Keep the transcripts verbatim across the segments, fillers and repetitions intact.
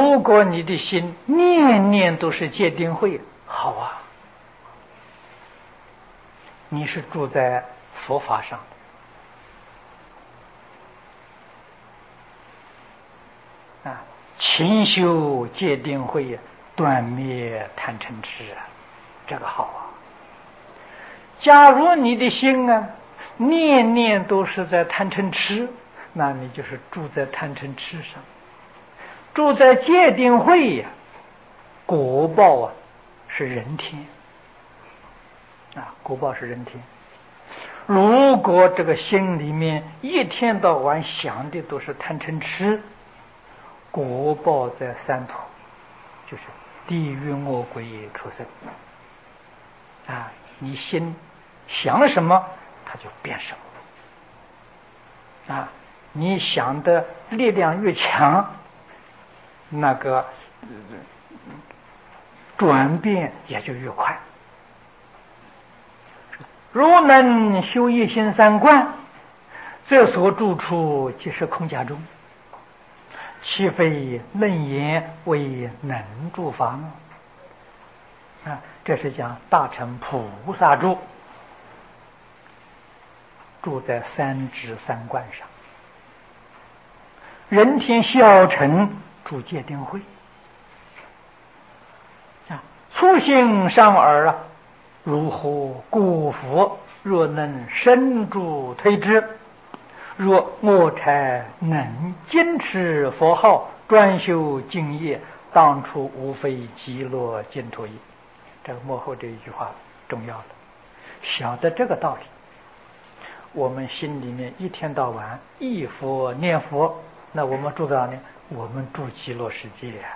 如果你的心念念都是戒定慧，好啊，你是住在佛法上的啊，勤修戒定慧，断灭贪嗔痴啊，这个好啊。假如你的心啊念念都是在贪嗔痴，那你就是住在贪嗔痴上。住在戒定慧呀，果报啊是人天啊，果报是人天。如果这个心里面一天到晚想的都是贪嗔痴，果报在三途，就是地狱恶鬼畜生啊。你心想什么，它就变什么啊。你想的力量越强，那个转变也就越快。如能修一心三观，这所住处即是空家中，岂非楞严为能住房啊？这是讲大乘菩萨住，住在三智三观上。人天小乘住戒定慧啊，粗心上耳啊，如何故佛若能深住推之，若我才能坚持佛号，专修净业，当初无非极乐净土矣。这个幕后这一句话重要了，晓得这个道理，我们心里面一天到晚忆佛念佛，那我们住到哪呢？我们住极乐世界啊！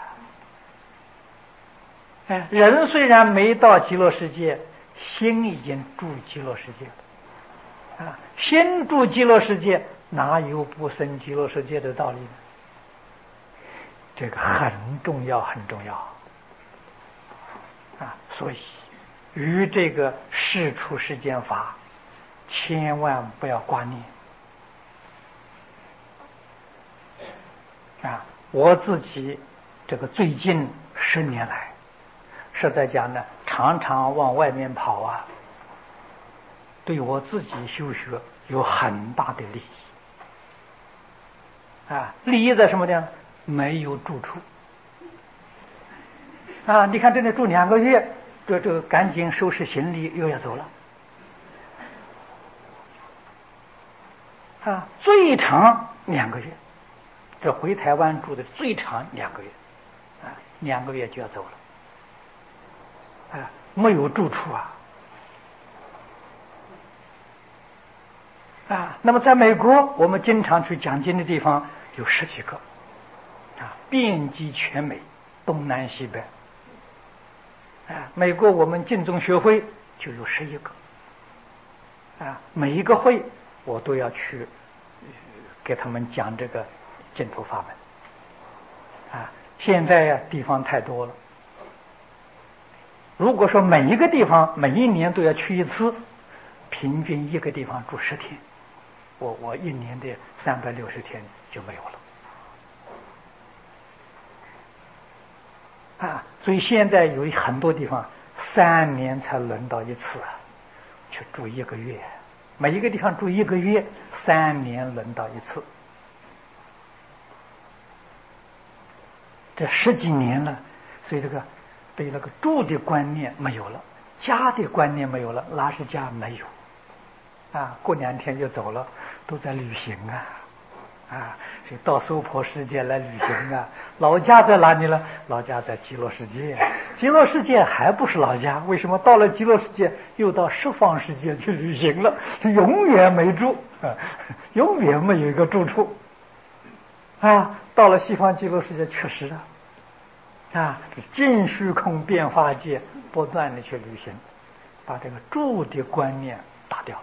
哎，人虽然没到极乐世界，心已经住极乐世界了啊！心住极乐世界，哪有不生极乐世界的道理呢？这个很重要，很重要啊！所以，与这个世出世间法，千万不要挂念啊！我自己这个最近十年来，实在讲呢，常常往外面跑啊，对我自己修学有很大的利益啊！利益在什么呢？没有住处啊！你看这里住两个月，这这赶紧收拾行李又要走了啊！最长两个月，这回台湾住的最长两个月啊，两个月就要走了啊！没有住处啊啊！那么在美国，我们经常去讲经的地方有十几个啊，遍及全美，东南西北啊。美国我们净宗学会就有十一个啊，每一个会我都要去给他们讲这个净土法门啊。现在呀、啊，地方太多了，如果说每一个地方每一年都要去一次，平均一个地方住十天，我我一年的三百六十天就没有了啊。所以现在有很多地方三年才轮到一次啊，去住一个月，每一个地方住一个月，三年轮到一次，这十几年了。所以这个对那个住的观念没有了，家的观念没有了，哪是家？没有啊，过两天就走了，都在旅行啊啊，所以到娑婆世界来旅行啊。老家在哪里呢？老家在极乐世界，极乐世界还不是老家，为什么到了极乐世界又到十方世界去旅行了？永远没住啊，永远没有一个住处啊。到了西方极乐世界，确实啊啊，尽虚空变化界不断的去旅行，把这个住的观念打掉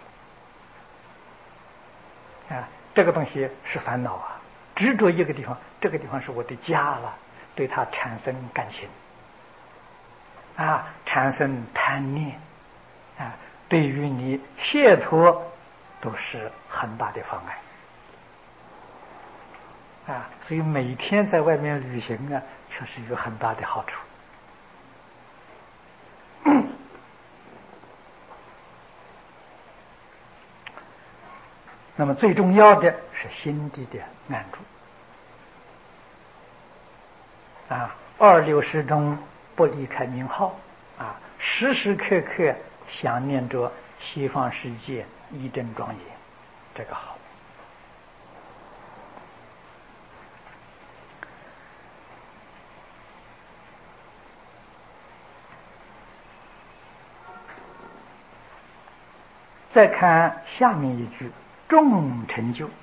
了啊。这个东西是烦恼啊，执着一个地方，这个地方是我的家了，对它产生感情啊，产生贪念啊，对于你解脱都是很大的妨碍啊，所以每天在外面旅行啊，确实有很大的好处。那么最重要的是心地的安住啊，二六时中不离开名号啊，时时刻刻想念着西方世界一真庄严，这个好。再看下面一句，众成就，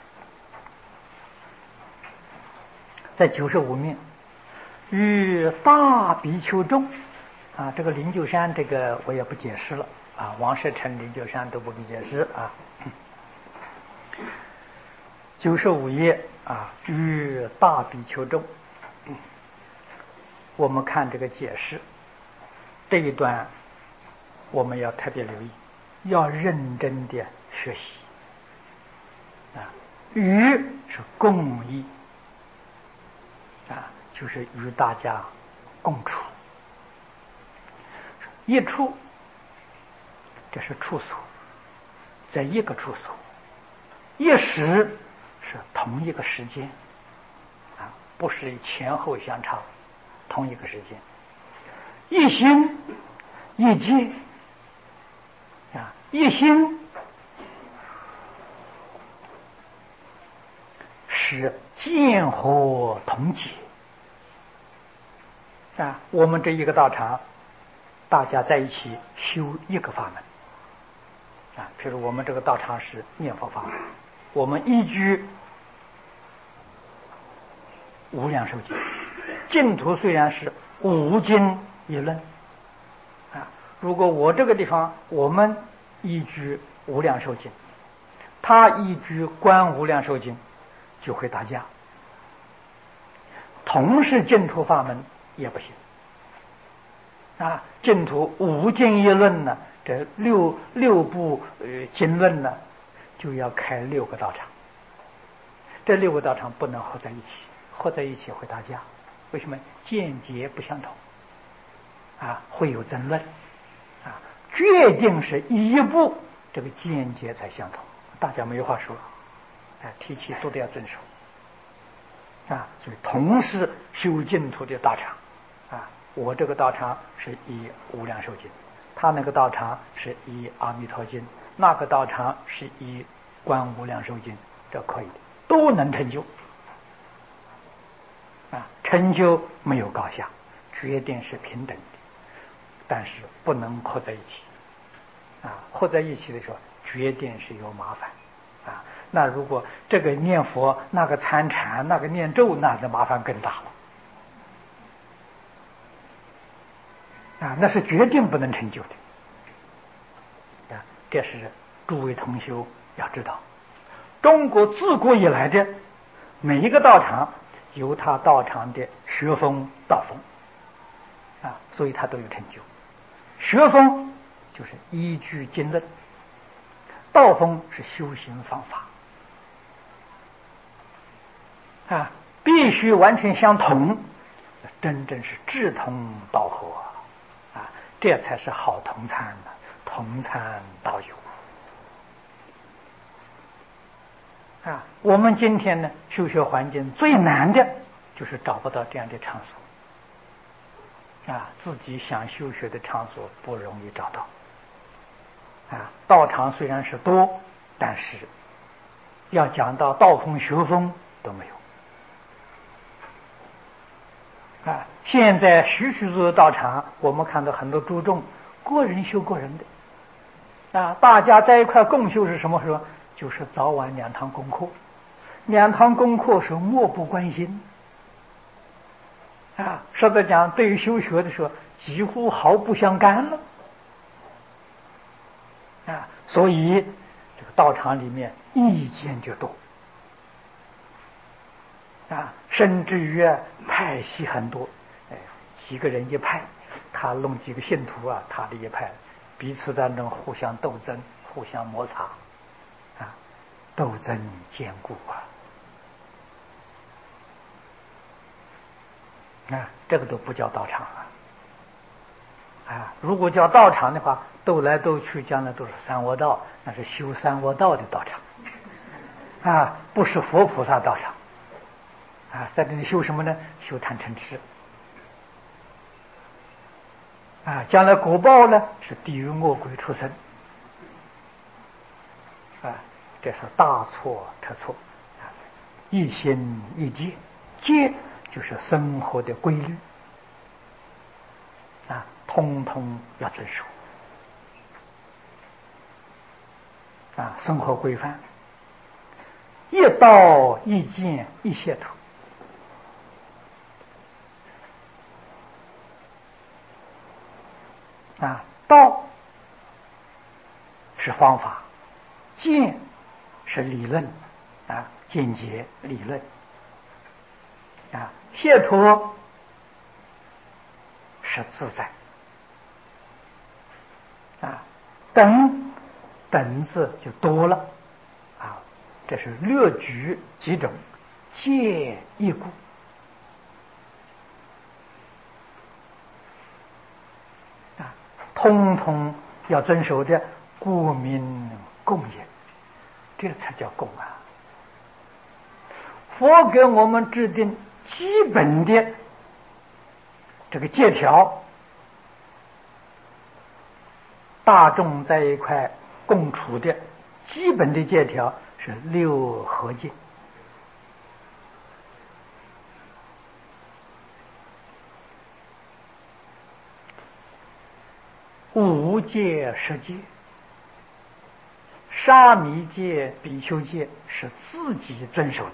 在九十五面，与大比丘众啊，这个灵鹫山这个我也不解释了啊，王舍城、灵鹫山都不必解释啊。九十五页啊，与大比丘众，我们看这个解释，这一段我们要特别留意，要认真的学习啊。与是共益啊，就是与大家共处。一处，这是处所，在一个处所；一时是同一个时间啊，不是前后相差，同一个时间。一心一界啊，一心是见火同解啊。我们这一个道场，大家在一起修一个法门啊。譬如我们这个道场是念佛法门，我们依据无量寿经，净土虽然是五经一论啊，如果我这个地方我们依据无量寿经，他依据观无量寿经，就会打架。同是净土法门也不行啊，净土五经一论呢，这六六部呃经论呢，就要开六个道场，这六个道场不能合在一起，合在一起会打架。为什么？见解不相同啊，会有争论啊。决定是一部这个见解才相同，大家没有话说啊，提起都得要遵守啊。所以同是修净土的道场啊，我这个道场是以无量寿经，他那个道场是以阿弥陀经，那个道场是以观无量寿经，这可以的，都能成就啊。成就没有高下，决定是平等的，但是不能合在一起啊。合在一起的时候，决定是有麻烦啊。那如果这个念佛，那个参禅，那个念咒，那的麻烦更大了啊，那是决定不能成就的啊。这是诸位同修要知道，中国自古以来的每一个道场有他道场的学风道风啊，所以他都有成就。学风就是依据经论，道风是修行方法啊，必须完全相同，真正是志同道合啊，这才是好同参的，同参道友啊。我们今天呢，修学环境最难的就是找不到这样的场所啊，自己想修学的场所不容易找到啊。道场虽然是多，但是要讲到道风学风都没有啊。现在许许多多道场，我们看到很多诸众个人修个人的啊，大家在一块共修是什么时候？就是早晚两堂功课，两堂功课是漠不关心啊，实在讲对于修学的时候几乎毫不相干了啊。所以这个道场里面意见就多啊，甚至于啊派系很多，哎，几个人一派，他弄几个信徒啊，他的一派，彼此当中互相斗争，互相摩擦啊，斗争坚固啊啊，这个都不叫道场了。啊，如果叫道场的话，斗来斗去，将来都是三窝道，那是修三窝道的道场，啊，不是佛菩萨道场。啊，在这里修什么呢？修贪嗔痴。啊，将来果报呢是地狱恶鬼畜生。啊，这是大错特错。啊，一心一戒，戒就是生活的规律。啊，通通要遵守。啊，生活规范，一道一见一解脱。啊，道是方法，见是理论，啊，见解理论。啊，解脱是自在。啊，等等字就多了。啊，这是略举几种，戒一故。啊，通通要遵守的，故名供也，这才叫供啊！佛给我们制定基本的这个戒条，大众在一块共处的基本的戒条是六合敬。五戒十戒，沙弥戒、比丘戒是自己遵守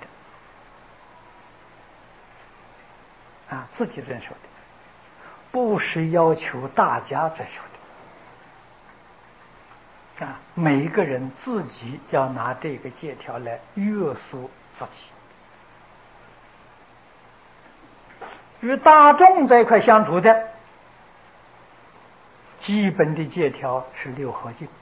的，啊，自己遵守的，不是要求大家遵守的，啊，每一个人自己要拿这个戒条来约束自己。与大众在一块相处的，基本的戒条是六合敬。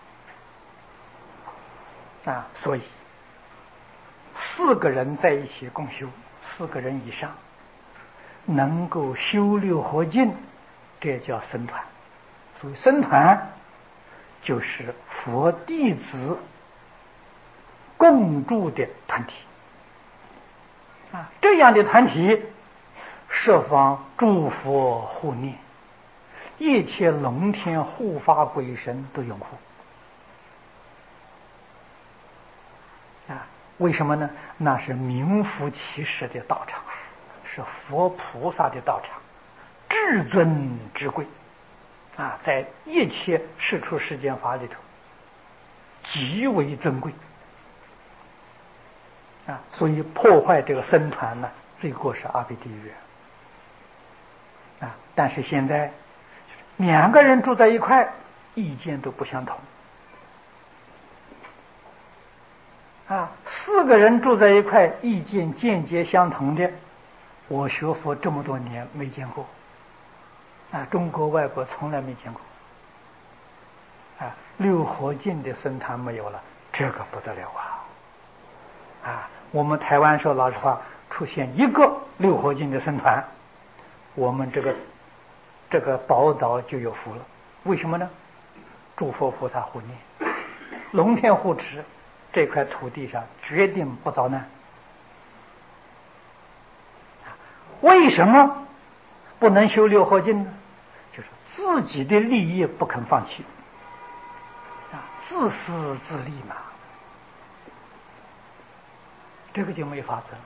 啊，所以四个人在一起共修，四个人以上能够修六合敬，这叫僧团。所以僧团就是佛弟子共住的团体。啊，这样的团体设方诸佛护念，一切龙天护法鬼神都拥护。啊，为什么呢？那是名副其实的道场，是佛菩萨的道场，至尊至贵。啊，在一切世出世间法里头极为尊贵。啊，所以破坏这个僧团呢，罪过是阿鼻地狱。啊，但是现在两个人住在一块，意见都不相同。啊，四个人住在一块，意见间接相同的，我学佛这么多年没见过。啊，中国外国从来没见过。啊，六合敬的僧团没有了，这个不得了啊！啊，我们台湾说老实话，出现一个六合敬的僧团，我们这个这个宝岛就有福了。为什么呢？诸佛菩萨护念，龙天护持，这块土地上决定不遭难。为什么不能修六合敬呢？就是自己的利益不肯放弃，啊，自私自利嘛，这个就没法子了。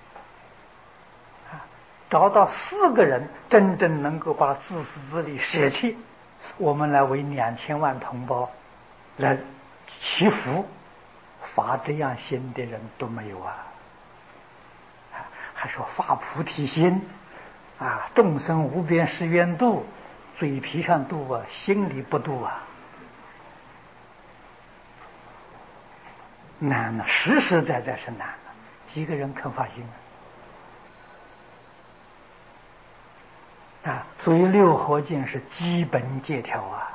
啊，找到四个人真正能够把自私自利舍弃，我们来为两千万同胞来祈福，发这样心的人都没有啊！还说发菩提心啊，众生无边誓愿度，嘴皮上度啊，心里不度啊，难了，实实在在是难了。几个人肯发心啊？所以六合敬是基本戒条啊，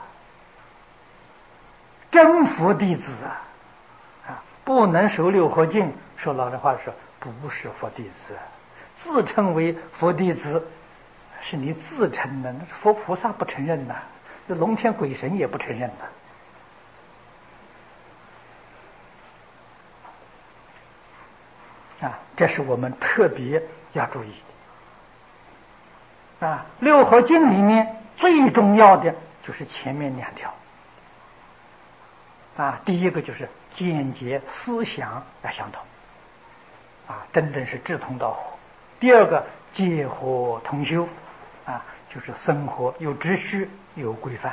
真佛弟子啊，啊，不能守六合敬，说老实话说不是佛弟子，自称为佛弟子， 是你自称的，那佛菩萨不承认呐，这龙天鬼神也不承认呐。啊，这是我们特别要注意的。啊，六合经里面最重要的就是前面两条。啊，第一个就是见解思想要相同，啊，真正是志同道合。第二个戒火同修，啊，就是生活有秩序有规范。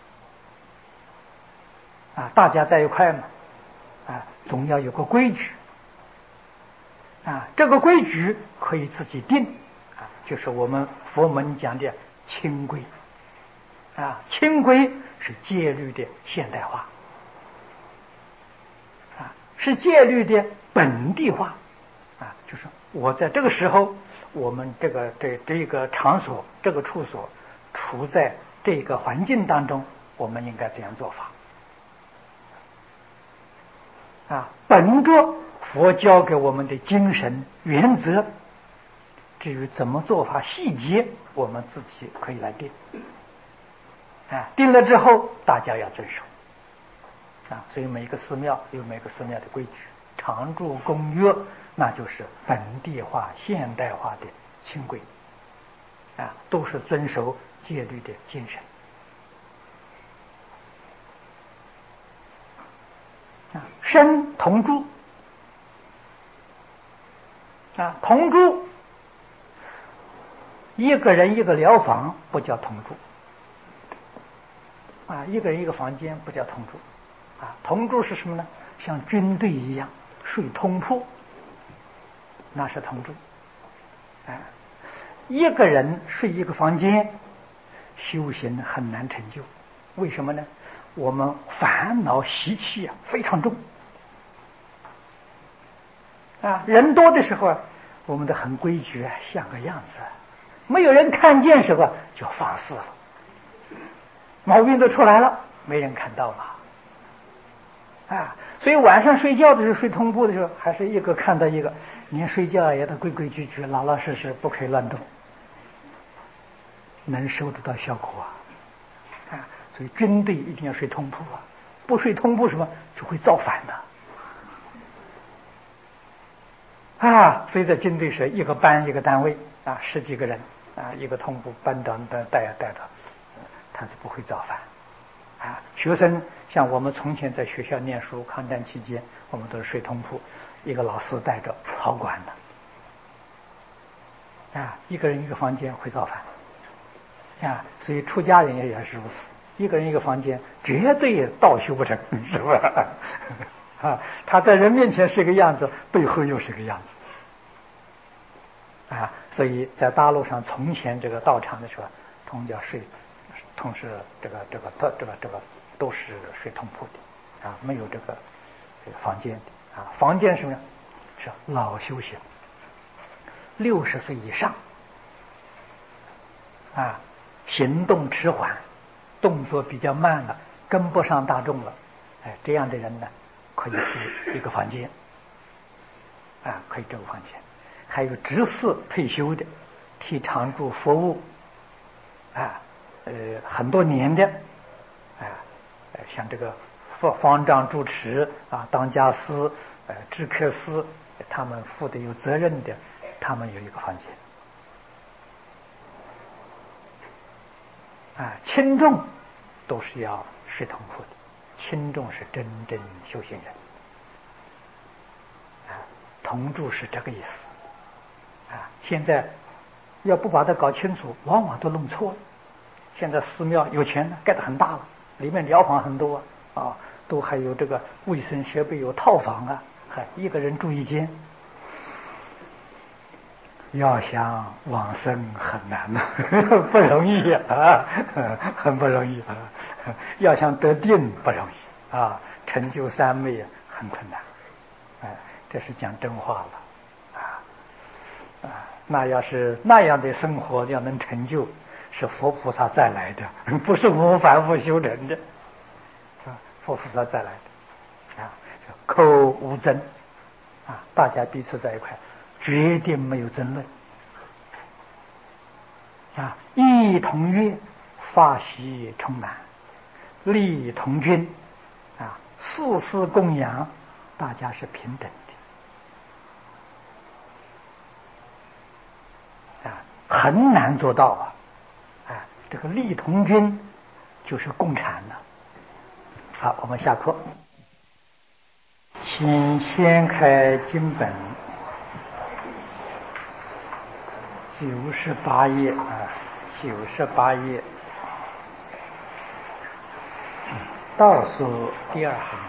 啊，大家在一块嘛，啊，总要有个规矩。啊，这个规矩可以自己定，啊，就是我们佛门讲的清规。啊，清规是戒律的现代化。是戒律的本地化，啊，就是我在这个时候，我们这个这这个场所、这个处所，处在这个环境当中，我们应该这样做法。啊，本着佛教给我们的精神原则，至于怎么做法细节，我们自己可以来定。啊，定了之后，大家要遵守。啊，所以每个寺庙有每个寺庙的规矩，常住公约，那就是本地化、现代化的清规，啊，都是遵守戒律的精神。啊，身同住，啊，同住，一个人一个疗房不叫同住，啊，一个人一个房间不叫同住。啊，同住是什么呢？像军队一样睡通铺，那是同住。啊，一个人睡一个房间，修行很难成就。为什么呢？我们烦恼习气啊非常重。啊，人多的时候啊，我们的很规矩啊，像个样子；没有人看见时候就放肆了，毛病都出来了，没人看到嘛。啊，所以晚上睡觉的时候，睡通铺的时候，还是一个看到一个，连睡觉也得规规矩矩、老老实实，不可以乱动，能收得到效果啊！啊，所以军队一定要睡通铺啊，不睡通铺什么就会造反的啊！所以在军队是一个班一个单位啊，十几个人啊，一个通铺班长的带带着，他就不会造反。啊，学生像我们从前在学校念书，抗战期间，我们都是睡通铺，一个老师带着，好管的。啊，一个人一个房间会造反。啊，所以出家人也也是如此，一个人一个房间，绝对道修不成，是吧？啊，他在人面前是个样子，背后又是个样子。啊，所以在大陆上从前这个道场的时候，通叫睡。同时，这个这个这这个这个都是睡通铺的啊，没有这个这个房间的啊。房间什么呀？是老修行，六十岁以上啊，行动迟缓，动作比较慢了，跟不上大众了，哎，这样的人呢，可以住一个房间啊，可以住房间。还有执事退休的，替常住服务啊。呃，很多年的，啊，呃，像这个方方丈主持啊，当家师，呃，知客师，他们负的有责任的，他们有一个房间。啊，轻重都是要睡通铺的，轻重是真正修行人。啊，同住是这个意思。啊，现在要不把它搞清楚，往往都弄错了。现在寺庙有钱了，盖得很大了，里面疗房很多啊，都还有这个卫生设备，有套房啊，还一个人住一间。要想往生很难呐，不容易啊，很不容易啊。要想得定不容易啊，成就三昧很困难。哎，这是讲真话了啊啊！那要是那样的生活要能成就，是佛菩萨再来的，不是我们凡夫修成的啊，佛菩萨再来的啊，口无争啊，大家彼此在一块，决定没有争论啊，义同悦，法喜充满，利同均，啊，事事供养，大家是平等的，啊，很难做到啊，啊，这个利同均就是共产了。好，我们下课，请掀开经本九十八页啊，九十八页倒数第二行，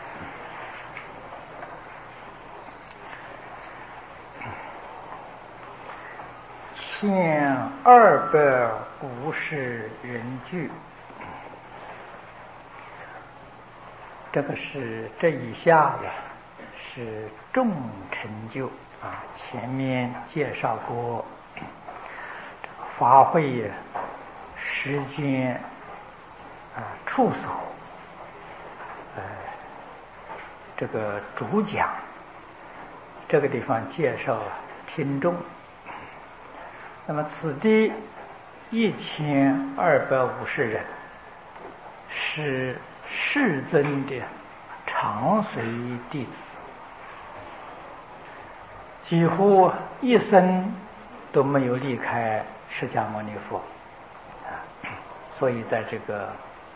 千二百五十人聚。这个是这一下呀，是重成就啊！前面介绍过，法会时间啊，处所，呃，这个主讲，这个地方介绍听众。那么此地一千二百五十人，是世尊的常随弟子，几乎一生都没有离开释迦牟尼佛啊，所以在这个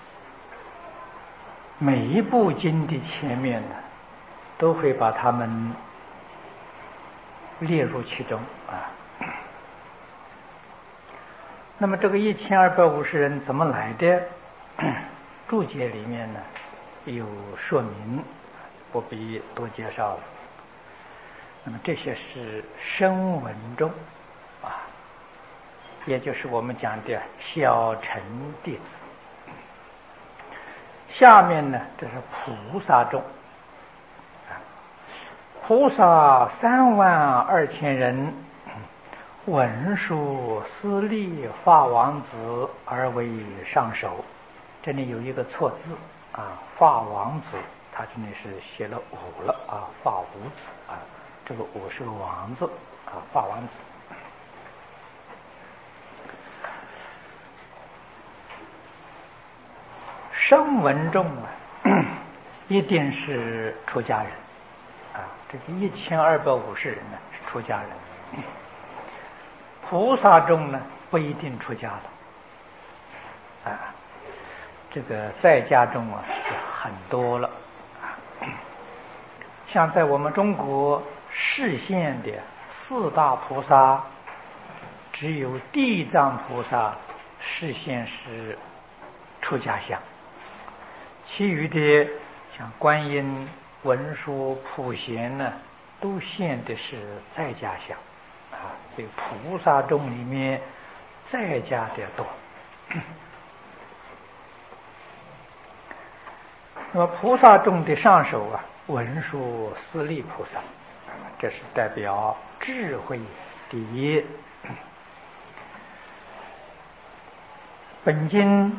每一部经的前面呢，都会把他们列入其中啊。那么这个一千二百五十人怎么来的？注解里面呢有说明，不必多介绍了。那么这些是声闻众啊，也就是我们讲的小乘弟子。下面呢，这是菩萨众啊，菩萨三万二千人，文殊、师利、法王子而为上首。这里有一个错字啊，法王子，他这里是写了五了啊，法无子啊，这个五是个王字啊，法王子。声闻众啊，一定是出家人啊，这个一千二百五十人呢是出家人。菩萨众呢不一定出家了啊。这个在家中啊就很多了啊，像在我们中国示现的四大菩萨，只有地藏菩萨示现是出家相，其余的像观音、文殊、普贤呢，都现的是在家相啊。这个菩萨众里面，在家的多。那么菩萨众的上首啊，文殊师利菩萨，这是代表智慧第一。本经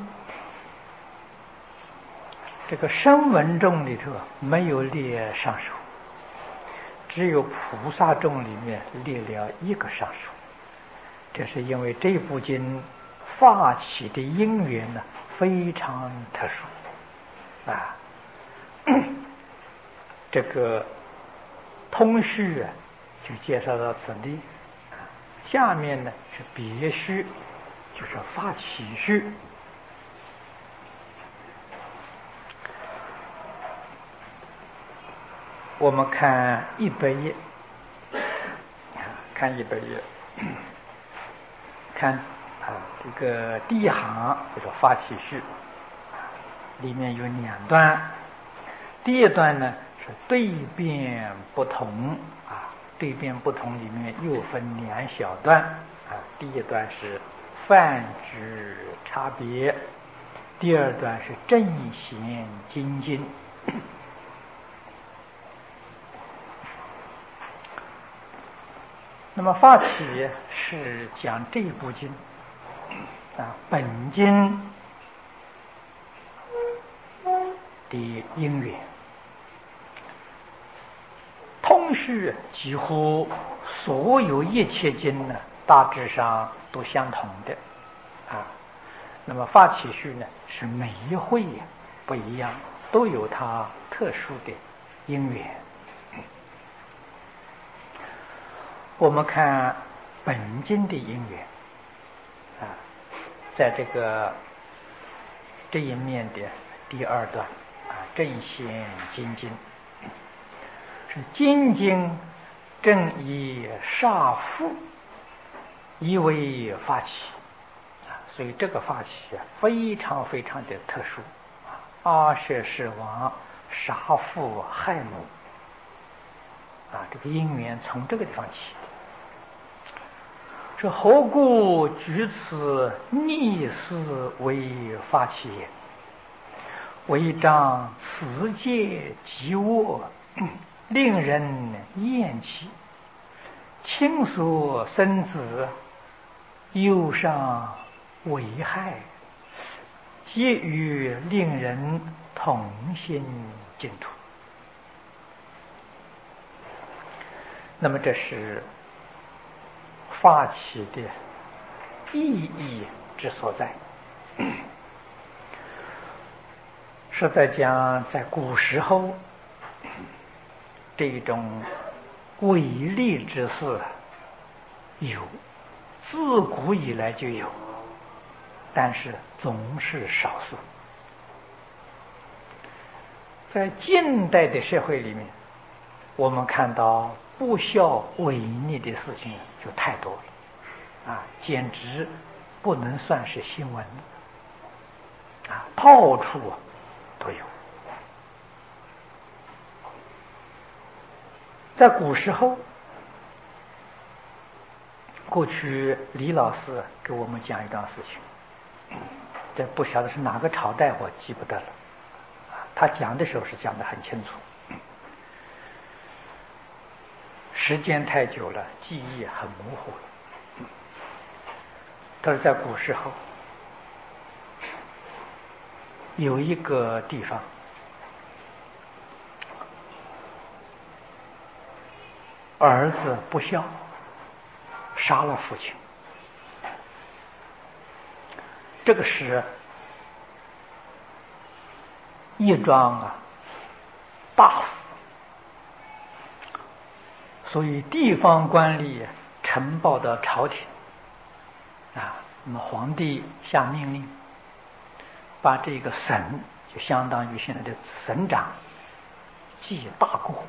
这个声闻众里头没有列上首，只有菩萨众里面列了一个上首，这是因为这部经发起的因缘呢非常特殊啊。这个通序啊，就介绍到此地。下面呢是别序，就是发起序。我们看一百页，看一百页，看啊，这个第一行这个发起序，里面有两段。第一段呢是对辩不同啊，对辩不同里面又分两小段啊。第一段是泛指差别，第二段是正贤精进。那么发起是讲这部经啊，本经的因缘。通序几乎所有一切经呢大致上都相同的啊。那么发起序呢，是每一会呀不一样，都有它特殊的因缘。我们看本经的因缘啊，在这个这一面的第二段啊，正显精进是精进正以杀父以为发起啊，所以这个发起啊非常非常的特殊啊。阿舍世王杀父害母啊，这个因缘从这个地方起的。这何故举此逆事为发起也？为仗此戒极恶，令人厌弃，亲所生子，忧伤危害，皆与令人同心净土。那么这是发起的意义之所在。是在讲在古时候这种伟力之事有，自古以来就有，但是总是少数。在近代的社会里面，我们看到不孝违逆的事情就太多了啊，简直不能算是新闻啊，到处都有。在古时候，过去李老师给我们讲一段事情，这不晓得是哪个朝代，我记不得了。他讲的时候是讲得很清楚，时间太久了，记忆很模糊了。他说在古时候有一个地方，儿子不孝，杀了父亲。这个是一桩啊大事，所以地方官吏呈报到朝廷啊，那么皇帝下命令，把这个省，就相当于现在的省长记大过，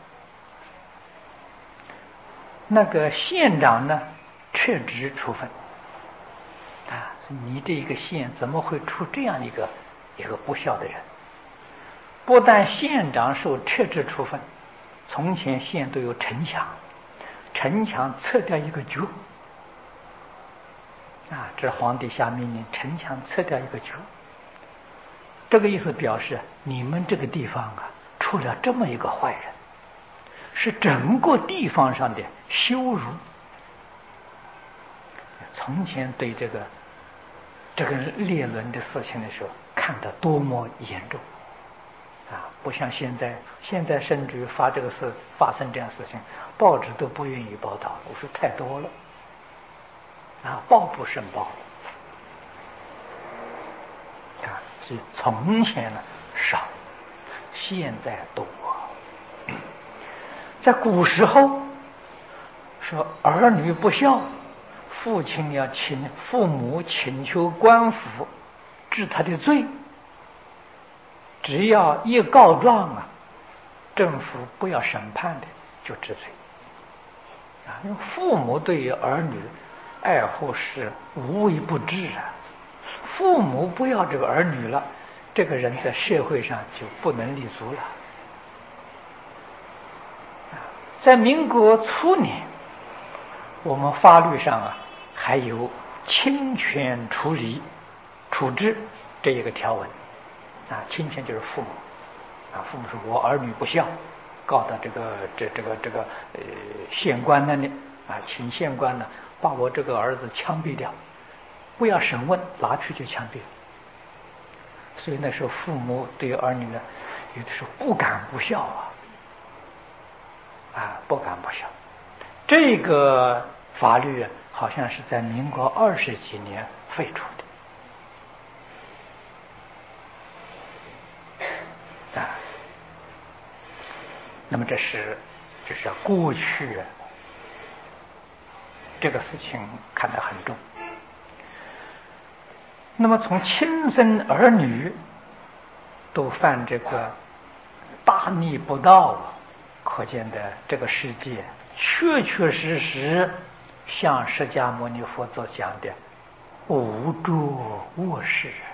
那个县长呢撤职处分啊，你这一个县怎么会出这样一个一个不孝的人？不但县长受撤职处分，从前县都有城墙，城墙撤掉一个角啊，这皇帝下命令，城墙撤掉一个角。这个意思表示，你们这个地方啊，出了这么一个坏人，是整个地方上的羞辱。从前对这个这个列轮的事情的时候，看得多么严重啊！不像现在，现在甚至于发这个事发生这样的事情，报纸都不愿意报道。我说太多了啊，报不胜报啊！所以从前呢少，现在多。在古时候说儿女不孝，父亲要请父母请求官府治他的罪，只要一告状啊，政府不要审判的就治罪啊。因为父母对于儿女爱护是无微不至啊，父母不要这个儿女了，这个人在社会上就不能立足了。在民国初年，我们法律上啊还有侵权处理处置这一个条文啊，侵权就是父母啊，父母说我儿女不孝，告到这个这这个这个呃县官那里啊，请县官呢把我这个儿子枪毙掉，不要审问，拿去就枪毙。所以那时候父母对儿女呢，有的时候不敢不孝啊。啊，不敢不孝。这个法律好像是在民国二十几年废除的啊。那么这是就是过去这个事情看得很重。那么从亲生儿女都犯这个大逆不道，可见的这个世界确确实实像释迦牟尼佛所讲的无着恶事。